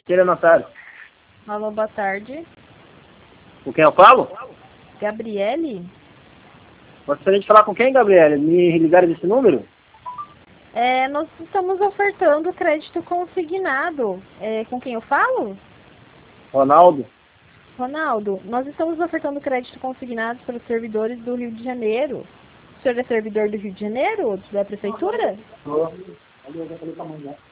Tira notário. Alô, boa tarde. Com quem eu falo? Gabriele? Gostaria de falar com quem, Gabriela? Me ligaram desse número? Nós estamos ofertando crédito consignado. Com quem eu falo? Ronaldo? Ronaldo, nós estamos ofertando crédito consignado para os servidores do Rio de Janeiro. O senhor é servidor do Rio de Janeiro, da prefeitura? Tô.